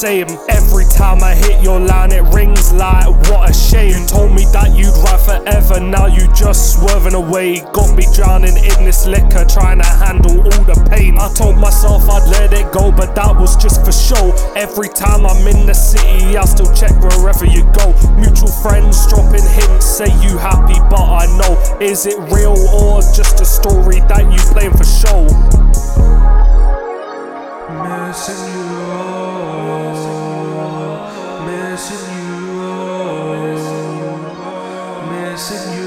same. Every time I hit your line it rings like what a shame. You told me that you'd ride forever, now you just swerving away. Got me drowning in this liquor, trying to handle all the pain. I told myself I'd let it go, but that was just for show. Every time I'm in the city I still check wherever you go. Mutual friends dropping hints, say you happy but I know. Is it real or just a story that you playing for show? Missing you, missing you, missing you,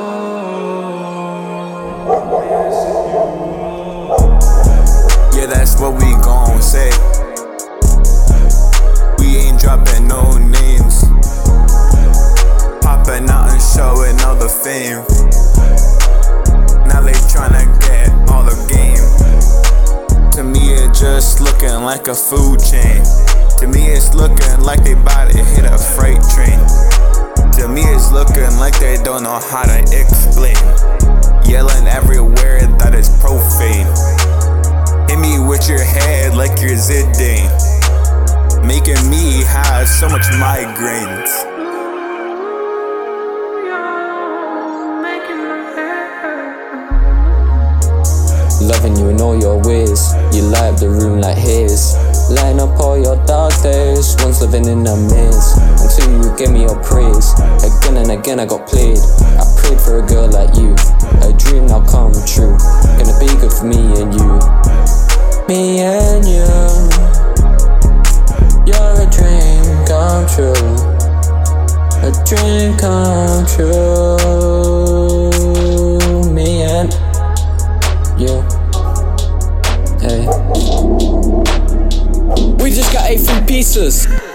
missing you. Yeah, that's what we gon' say. We ain't dropping no names, popping out and showing all the fame. Now they tryna get all the game. To me it's just looking like a food chain. To me it's looking like they bout to hit a freight train. To me it's looking like they don't know how to explain. Yelling everywhere that is profane. Hit me with your head like you're Zidane, making me have so much migraines. Loving you in all your ways, you light up the room like haze. Lighting up all your dark days, once living in a maze. Until you give me your praise, again and again I got played. I prayed for a girl like you, a dream now come true. Gonna be good for me and you. Me and you, you're a dream come true. A dream come true. Me and you. Hey. We just got 8 free pieces.